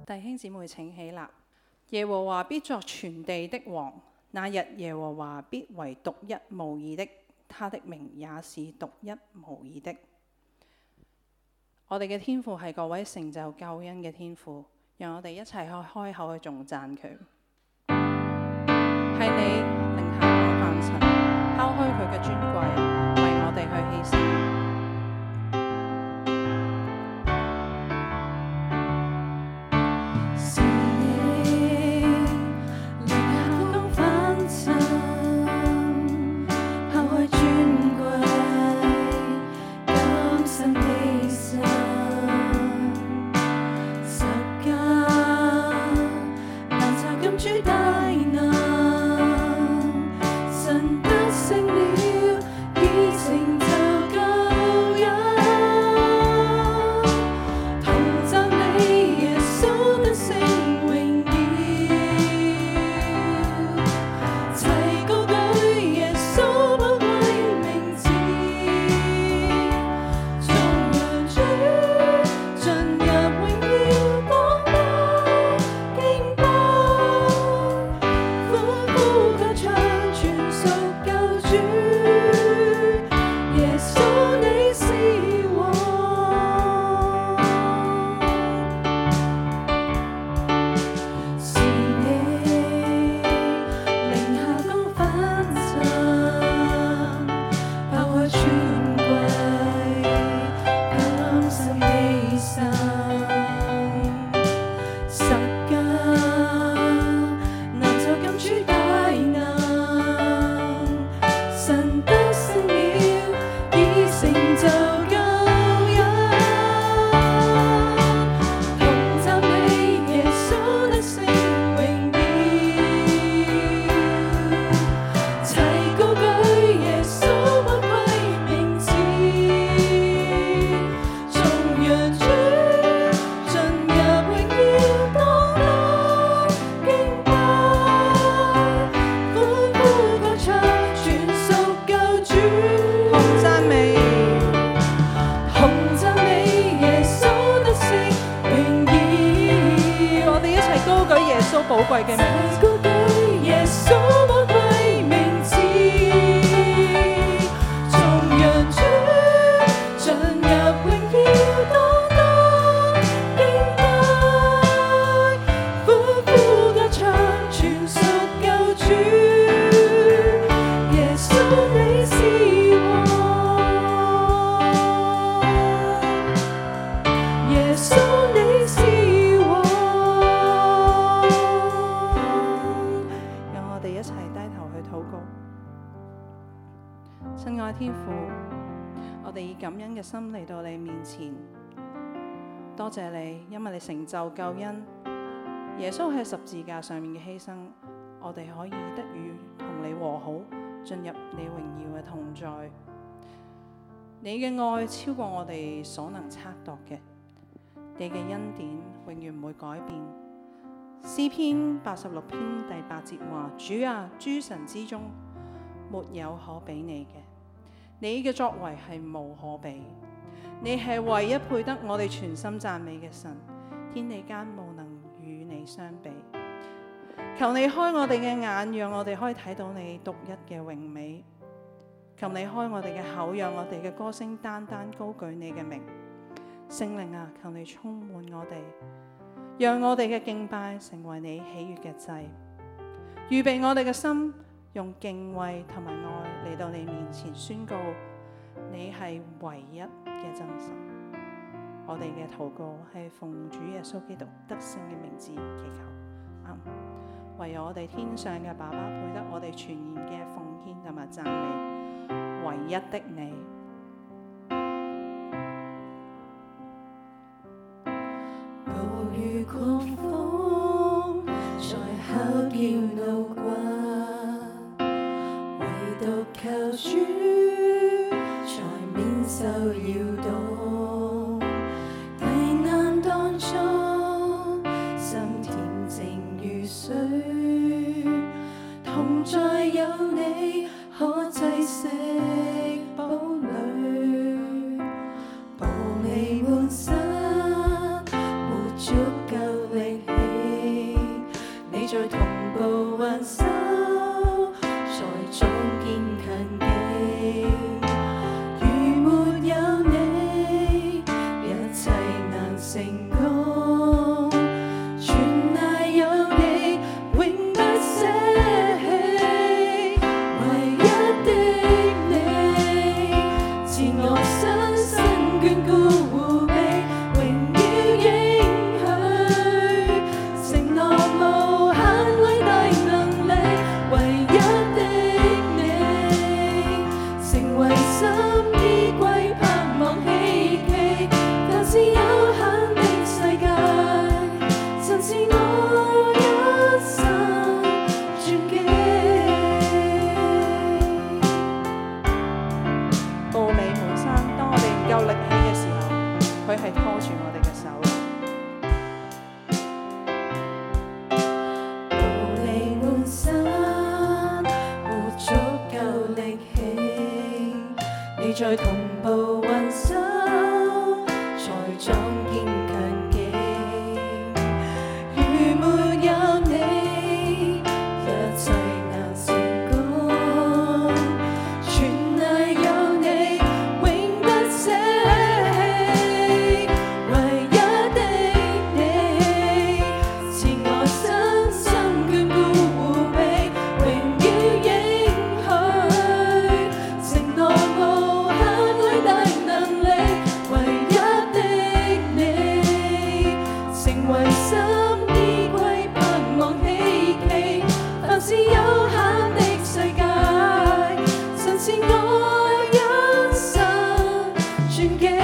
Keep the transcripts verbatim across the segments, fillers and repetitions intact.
弟兄姊妹請起立。耶和華必作全地的王，那日耶和華必為獨一無二的，他的名也是獨一無二的。我哋嘅天父係各位成就救恩嘅天父，讓我哋一齊去開口去頌讚佢。係你零下降凡塵，拋開佢嘅尊貴，為我哋去犧牲。寶貴嘅名字，耶穌寶貴名字，從讓主進入榮耀當當敬拜，歡呼歌唱全屬救主，耶穌你是王，耶穌你是王。親愛天父，我哋以感恩嘅心嚟到你面前，多謝你，因為你成就救恩，耶穌喺十字架上面嘅犧牲，我哋可以得與同你和好，進入你榮耀嘅同在。你嘅愛超過我哋所能測度嘅，你嘅恩典永遠唔會改變。詩篇八十六篇第八節話：主啊，諸神之中沒有可比你嘅。你嘅作為係無可比，你係唯一配得我哋全心讚美嘅神，天地間無能與你相比。求你開我哋嘅眼，讓我哋可以睇到你獨一嘅榮美。求你開我哋嘅口，讓我哋嘅歌聲單單高舉你嘅名。聖靈啊，求你充滿我哋，讓我哋嘅敬拜成為你喜悅嘅祭，預備我哋嘅心，用敬畏同埋愛嚟到你面前宣告，你係唯一嘅真神。我哋嘅禱告係奉主耶穌基督得勝嘅名字祈求，阿們。唯有我哋天上嘅爸爸配得我哋全然嘅奉獻同埋讚美，唯一的你。 暴雨狂風在考驗怒掛，唯獨靠主才免受搖動。危難當中，心恬靜如水，同在有你可濟息堡壘，暴你滿身沒足夠力夠力氣嘅時候，佢係拖住我哋嘅手。 步履蹣跚，沒足夠力氣，你再同步運手，才壯堅強勁。如沒有你，一切難成功，全賴有你，永不捨棄。唯一的你，自我身心眷顧護庇，榮耀應許，承諾無限偉大能力。唯一的你，成為心依歸盼望希冀，凡是有限的世界，神是我一生傳記。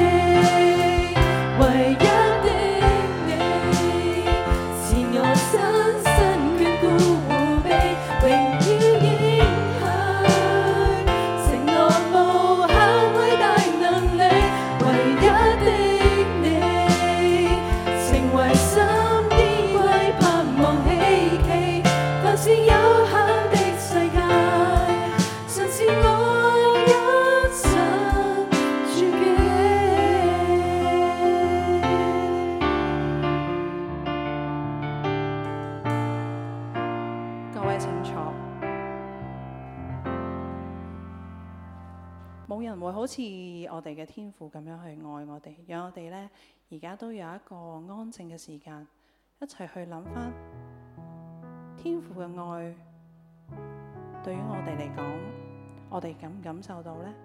唯一的你，自我身身眷顧護庇，榮耀應許，承諾無限偉大能力。唯一的你，成為心依歸盼望希冀，凡是有限的世界，神是我一生傳記。 各位請坐。冇人會好似我哋嘅天父咁樣去愛我哋，讓我哋呢而家都有一個安靜嘅時間，一齊去諗翻天父嘅愛對於我哋嚟講，我哋感唔感受到呢？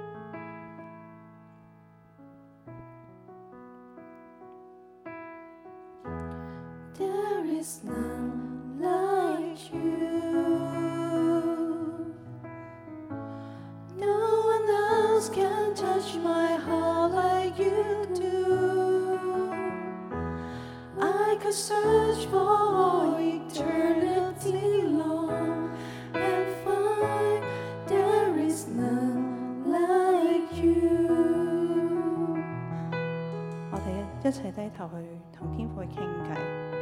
There is none like you. No one else can touch my heart like you do. I could search for eternity long and find there is none like you. 我哋一齊低頭去同天父去傾偈。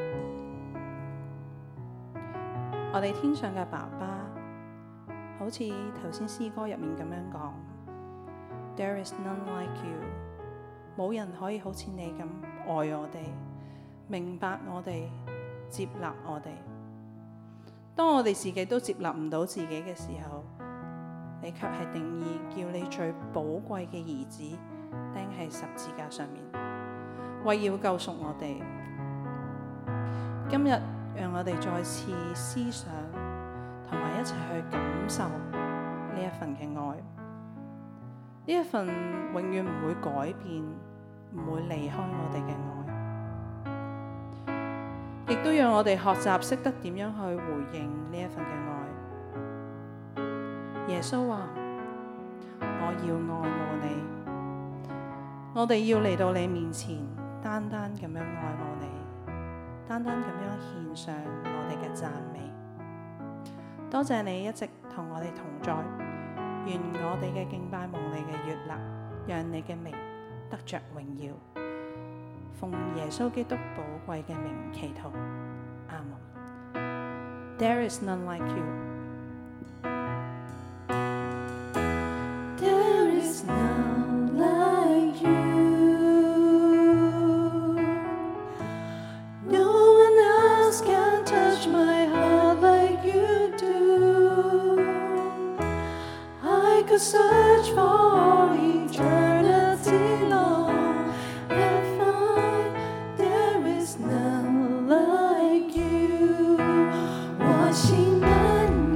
我哋天上嘅爸爸，好似頭先詩歌入面咁樣講 ，There is none like you， 冇人可以好似你咁愛我哋，明白我哋，接納我哋。當我哋自己都接納唔到自己嘅時候，你卻係定義叫你最寶貴嘅兒子釘喺十字架上面，為要救贖我哋。今日讓我哋再次思想，同埋一齊去感受呢一份嘅愛，呢一份永遠唔會改變、唔會離開我哋嘅愛，亦都讓我哋學習識得點樣去回應呢一份嘅愛。耶穌話：我要愛慕你，我哋要嚟到你面前，單單咁樣愛慕你。單單咁樣獻上我哋嘅讚美，多謝你一直同我哋同在，願我哋嘅敬拜蒙你嘅悅納，讓你嘅名得着榮耀，奉耶穌基督寶貴嘅名祈禱，阿門。There is none like you. There is none like you. Can touch my heart like you do. I could search for eternity long and find there is none like you. 我心难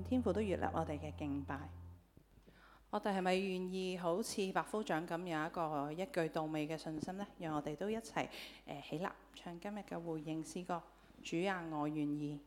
天父都悅納我哋嘅敬拜。我哋係咪願意好似百夫長咁有一個一句到尾嘅信心呢？讓我哋都一齊誒、呃、起立唱今日嘅回應詩歌。主啊，我願意。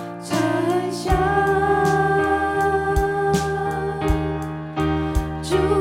主